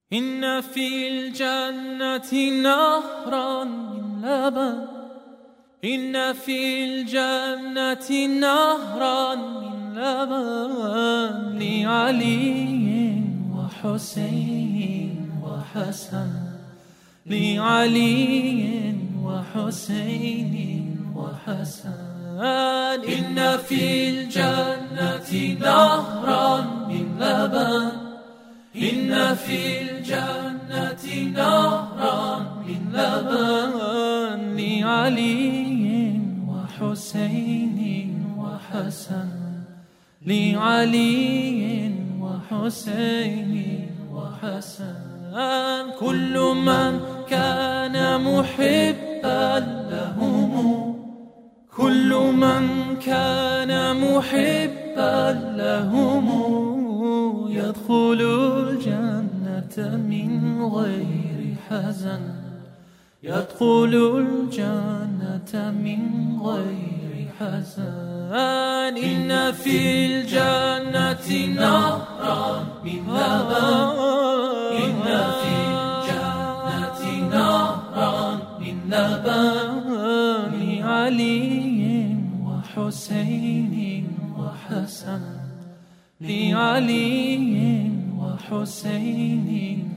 إن في الجنة نهرا من لبن، إن في الجنة نهرا من لبن لعلي وحسين وحسن، لعلي وحسين وحسن. إن في الجنة نهرا من لبن، إن في الجنة نهرا من لبن لعلي وحسين وحسن، لعلي وحسين وحسن. كل من كان محبا لهم، كل من كان محبا لهم يدخل الجنة من غير حزن، يدخل الجنة من غير حزن. إن في الجنة نهرا من لبن، إن في الجنة نهرا من لبن لعلي وحسين وحسن، لعلي وحسين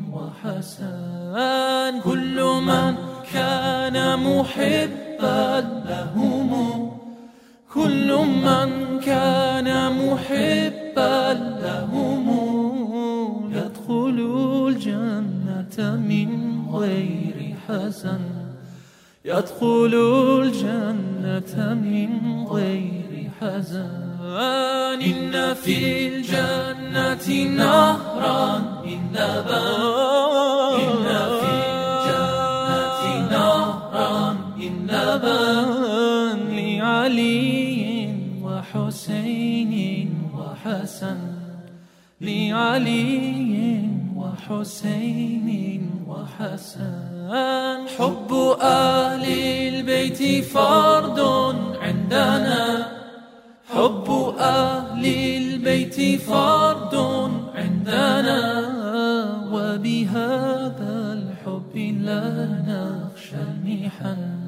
وحسن. كل من كان محبا لهم، كل من كان محبا لهم يدخل الجنة من غير حزن، يدخل الجنة من غير حزن. إن في الجنة نهرا من لبن، إن في الجنة نهرا من لبن لعلي وحسين وحسن، لعلي وحسين وحسن. حب أهل البيت فرض عندنا، حب أهل البيت فرض عندنا، وبهذا الحب لا نخشى المحن،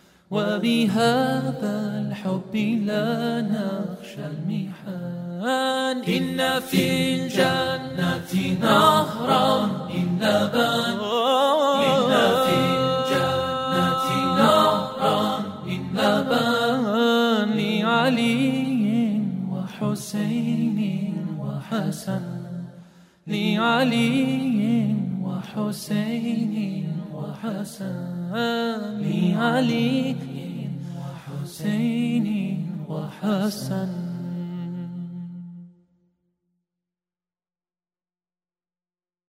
وبهذا الحب لا نخشى المحن. إن في الجنة نهرا من لبن، إن في الجنة نهرا من لبن لعلي وحسين وحسن، لعلي وحسين وحسن، لعلي وحسين وحسن.